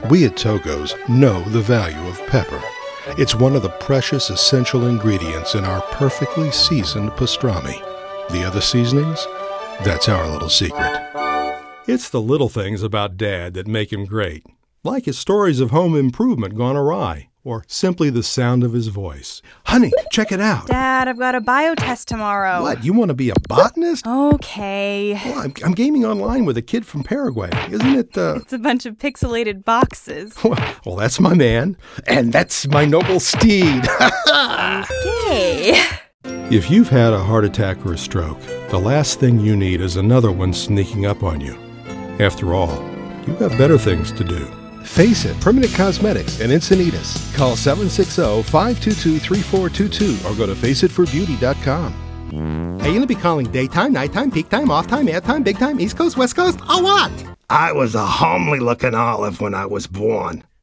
We at Togo's know the value of pepper. It's one of the precious essential ingredients in our perfectly seasoned pastrami. The other seasonings? That's our little secret. It's the little things about Dad that make him great, like his stories of home improvement gone awry, or simply the sound of his voice. Honey, check it out. Dad, I've got a biotest tomorrow. What, you want to be a botanist? Okay. Well, I'm gaming online with a kid from Paraguay. Isn't it, It's a bunch of pixelated boxes. Well, that's my man, and that's my noble steed. Okay. If you've had a heart attack or a stroke, the last thing you need is another one sneaking up on you. After all, you've got better things to do. Face It Permanent Cosmetics in Encinitas. Call 760-522-3422 or go to faceitforbeauty.com. Are you going to be calling daytime, nighttime, peak time, off time, air time, big time, East Coast, West Coast, or what? I was a homely-looking olive when I was born.